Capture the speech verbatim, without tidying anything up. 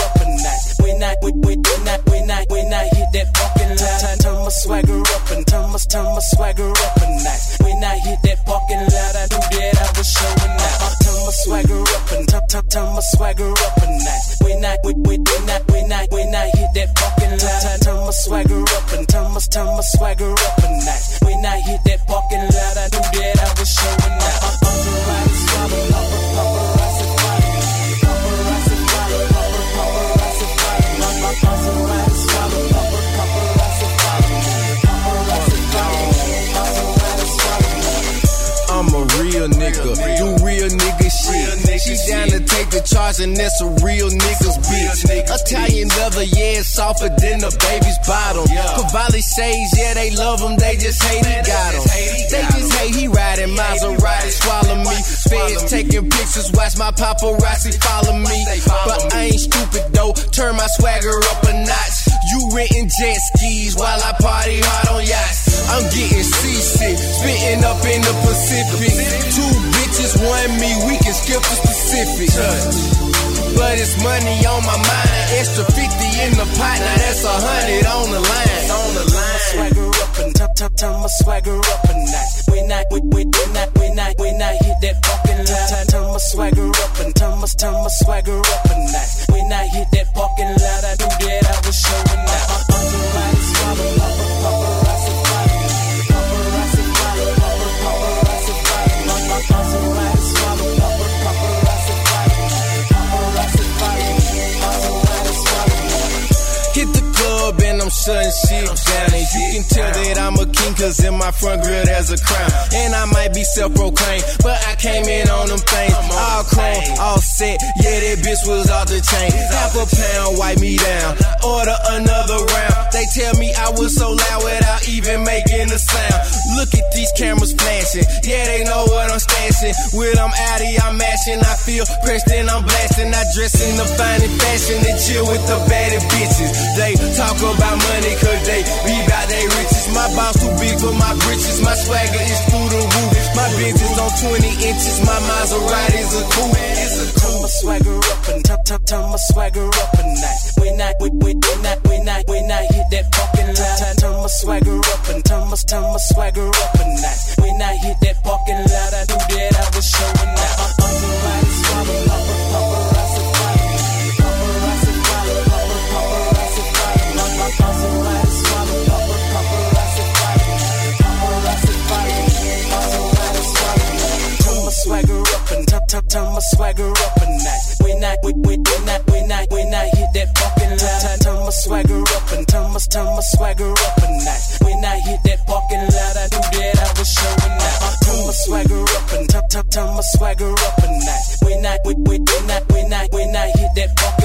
up a notch. When I, when, when, when I, when I, when I hit that parking lot, I turn my swagger up and turn my, turn my swagger up a notch. When I hit that parking lot, I knew that I was showing out. I turn my swagger up and turn, turn, turn my swagger up a notch. When I, when, when, when I, when I, when I hit that parking lot, I turn my swagger up and turn my, turn my swagger up a notch. When I hit that parking lot, I knew that I was showing out. Paparazzi follow, paparazzi follow, paparazzi follow, paparazzi follow, paparazzi follow, paparazzi follow, paparazzi follow, paparazzi follow. I'm a real nigga, do real nigga shit. She down to take the charge and that's a real nigga's bitch. Italian leather, yeah, it's softer than a baby's bottom. Cavalli shades, yeah, they love him, they just hate he got him. They just hate he riding Maserati, swallow me. Feds taking pictures, watch my paparazzi follow me. But I ain't stupid though, turn my swagger up a notch. You renting jet skis while I party hard on yachts. I'm getting seasick, spitting up in the Pacific. Two bitches, one me, we can skip the specifics. But it's money on my mind, extra fifty in the pot, now that's a hundred on the line. On the line. Swagger up and turn, turn, turn my swagger up a notch. When I, when, when, when I, when I, when I hit that parking lot, turn, turn my swagger up and turn my, turn my swagger up a notch. When I hit that parking lot, I knew that I was showing out. Paparazzi follow, paparazzi follow, paparazzi follow, paparazzi follow, paparazzi follow, paparazzi follow, paparazzi follow. Hit the club and I'm shutting shit down. And you can tell that I'm a king, cause in my front grill there's a crown. And I might be self-proclaimed, but I came in on them things. All chrome, all set, yeah, that bitch was off the chain. Half a pound, wipe me down, order another round. They tell me I was so loud without even making a sound. Look at these cameras flashing, yeah, they know what I'm stashing. With them Audi, I'm mashing, I feel pressed and I'm blasting. I dress in the finest fashion and chill with the baddest bitches. They talk about money cause they be about they riches. My boss too big for my britches. My swagger is through the roof. My Benz is on twenty inches. My Maserati's a coupe. Turn my swagger up and turn, turn, turn my swagger up a notch. When I, when, when, when I, when I, when I hit that parking lot, turn, turn my swagger up and turn my, turn my swagger up a notch. When I hit that parking lot, I knew that I was showing out. Paparazzi follow, paparazzi follow, paparazzi follow, paparazzi follow, paparazzi follow, paparazzi follow, paparazzi follow, paparazzi follow. Turn my swagger up and turn, turn, turn my swagger up a notch. When I, when, when, when I, when I, when I hit that parking lot, turn, turn my swagger up and turn my, turn my swagger up a notch. When I hit that parking lot, I knew that I was showing out. Turn my swagger up and turn, turn, turn my swagger up a notch. When I, when, when, when I, when I, when I hit that parking